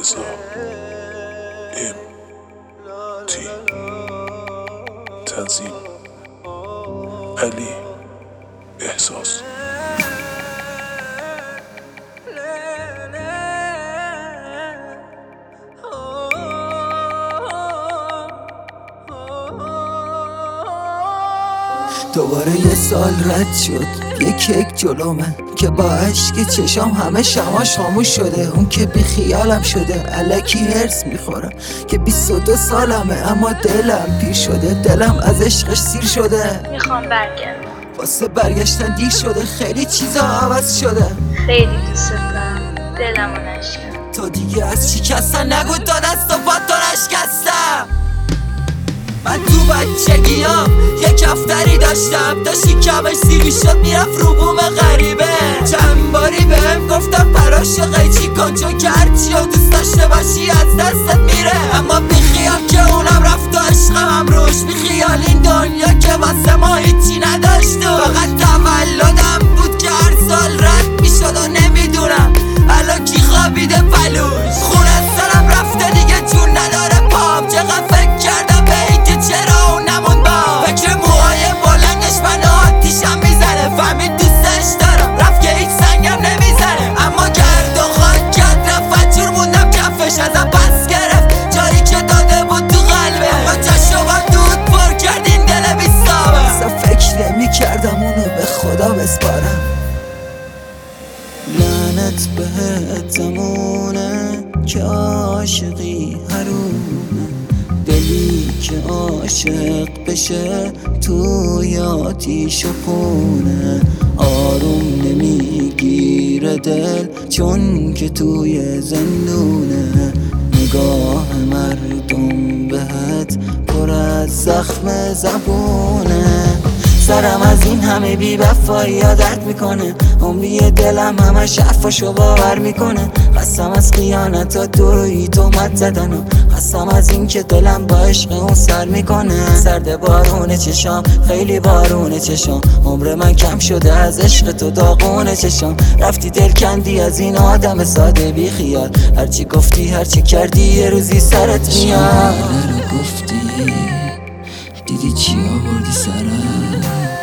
رضا MT تنظیم علی احساس. دوباره یه سال رد شد، یه کیک جلومه که با عشق چشام همه شماش خاموش شده. اون که بی خیالم شده، الکی هرس میخورم که 22 سالمه اما دلم پیر شده. دلم از عشقش سیر شده، میخوام برگردم. واسه برگشتن دیر شده، خیلی چیزا عوض شده. خیلی دوست دارم، دلمو نشکن. تو دیگه از شکستن نگو، تا دست و پات تو نشکستم. من تو بچگیام یه کفتری داشتم، تا شکمش سیری شد میرفت رو بوم غریبه. چند باری بهم گفتم پراشو قیچی کن، چون که هرچی و دوست داشته باشی از دستت میره. اما بیخیال که اونم رفت و عشقم هم روش بیخیال. این دنیا که واسه ما هیچی نداشت، فقط تولدم بود که هر سال رد میشد و نمیدونم الان کی خوابیده پلوش. خونه سرم رفته دیگه جون نداره پام، چقدر فکر کردم به این که چرا اون نمون با فکر موهای بلندش من آتیشم میزنه. فهمید دوستش دارم رفت که هیچ سنگم نمیزنه، اما گرد و خاک کرد رفت جور موندم کفش ازم پس گرفت جاری که داده بود تو قلبه. اما چشم با دود پر کرد این دل بیستابه. اصلا فکر نمی کردم اونو به خدا بسپارم. لعنت بهت زمونه که عاشقی حرومه، دلی که عاشق بشه توی آتیش و خونه. آروم نمیگیره دل چون که توی زندونه. نگاه مردم بهت پر از زخم زبونه. سرم از این همه بی وفایی ها درد میکنه، عمری دلم همش حرفاشو باور میکنه. خستم از خیانت ها روی تهمت زدن و خستم از این که دلم با عشق اون سر میکنه. سرد بارون چشام، خیلی بارون چشام، عمر من کم شده از عشق تو داغون چشام. رفتی دل کندی از این آدم ساده بی خیال، هرچی گفتی هرچی کردی یه روزی سرت میاد. گفتی دیدی چی آوردی سرم،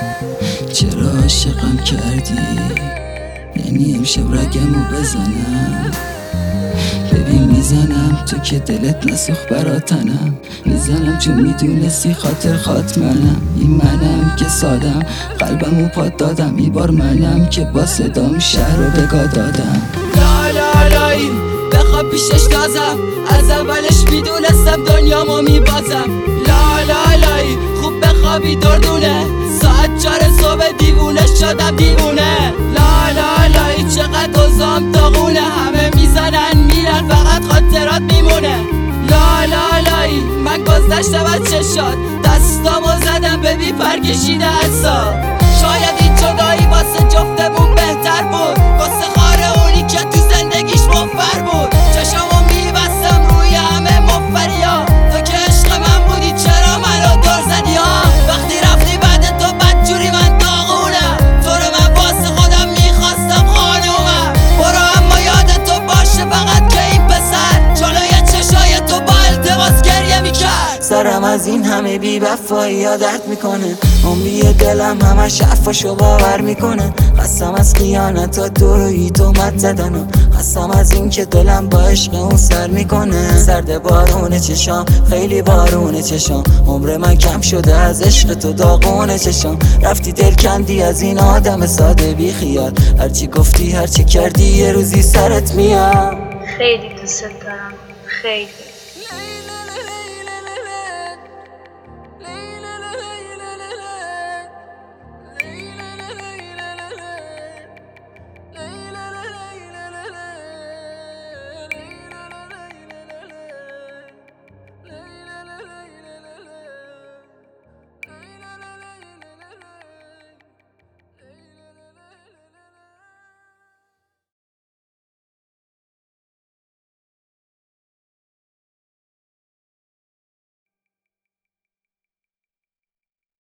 چرا عاشقم کردی، یعنی امشب رگمو بزنم. ببین میزنم تو که دلت نسوخ براتنم، میزنم چون میدونستی خاطر خاتمنم. این منم که سادم قلبمو پات دادم، این بار منم که با صدام شهر رو بگاه دادم. لا لا لایی بخواب پیشش تازم، از اولش میدونستم دنیامو میبازم. لا لا لایی خوب بخوابی دردونه، ساعت 4 صبح دیوونه شدم دیوونه. لا لا لایی چقدر اوزام داغونه، همه میزنن میرن فقط خاطرات میمونه. لا لا لایی من گذشتم از چشات، دستامو زدم به بی پر کشیده عصا. شاید این جدایی واسه جفتمون بهتر بود، واسه خاره اونی که تو زندگیش مفر بود. چشمو میبستم روی همه مفریا، تو که عشق من بودی چرا منو دور زدی ها. وقتی رفتی بعد تو بدجوری من داغونم، تو رو من واسه خودم میخواستم خانومم. برو اما یاد تو باشه فقط که این پسر جلوی چشای تو با التماس گریه میکرد. سرم از این همه بی وفایی ها درد میکنه، عمری دلم همش حرفاشو باور میکنه. خستم از خیانت ها روی تهمت زدن و خستم از این که دلم با عشق اون سر میکنه. سرد بارون چشام، خیلی بارون چشام، عمر من کم شده از عشق تو داغون چشام. رفتی دل کندی از این آدم ساده بی خیال، هرچی گفتی هرچی کردی یه روزی سرت میاد. خیلی دوست دارم، خیلی.